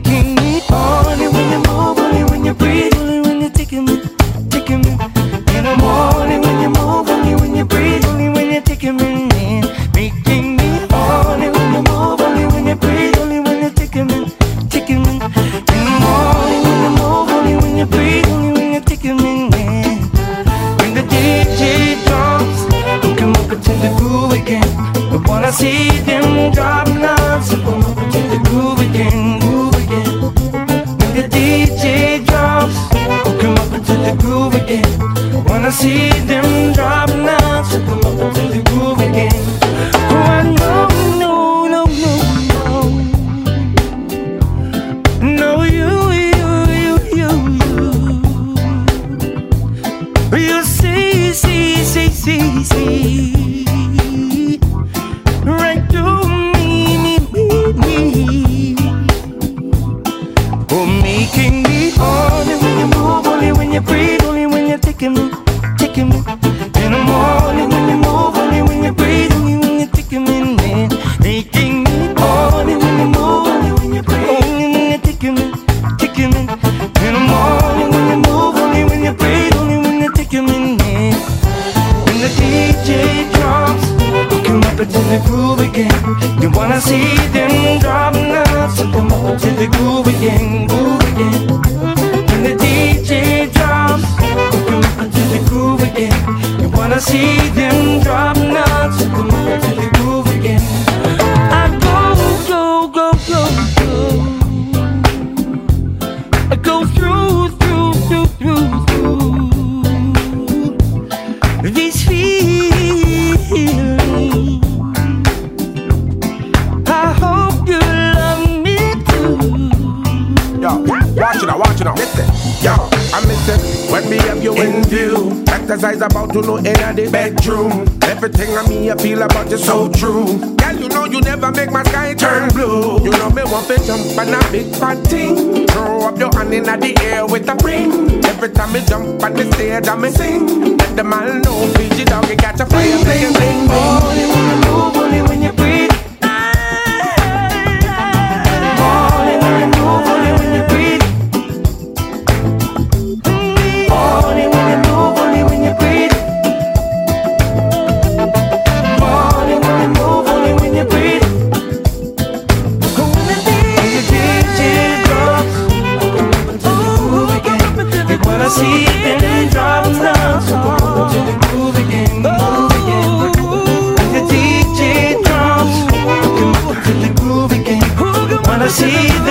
making me only when you move, only when you breathe, only when you're taking me, taking me. In the morning when you move, only when you breathe, only when you're taking me in. Making me only when you move, only when you breathe, only when you're taking me, taking me. In the morning when you move, only when you breathe, only when you're taking me in. When the DJ drops, come up into the groove again. But when I see them drop now, so come up into the groove again, groove again. When the DJ drops, come up into the groove again. When I see them drop now, so come up into the groove again. Oh, I know, no, no, no, no. No, you. You see, right through me. Oh, making me only when you move, only when you breathe, only when you're taking me, taking me. In the morning when you move, only when you breathe, only when you're taking me in. Making me only when you move, only when you breathe, only when you're taking me, taking me. In the morning when you move, only when you breathe, only when you're taking me in. When the DJ drops, come up into the groove again. You wanna see them drop now, so come up into the groove again, groove again. When the DJ drops, come up into the groove again. You wanna see them drop now, so come up into the groove again. I go. I go through these feelings. I hope you love me too. Yo, watch it now. Listen, yo, I miss it when me have you in view. Fantasize about to know in the bedroom. Everything I me I feel about you so true. Girl, you know you never make my sky turn blue. You know me want to jump on a big fat thing. Throw up your hand in the air with a ring. Every time me jump on the stage I me sing. Let the man know PG dog you catch a fire. Bling, bling, bling. Only when you move, only when you breathe. Only when you move, only when you breathe. Only when you move, only when you breathe. Only when you move, only when you breathe. When the DJ drops, come up into the groove again. You wanna see them drop now, so come up into the groove again, groove again. When the DJ drops, come up into the groove again. Wanna see them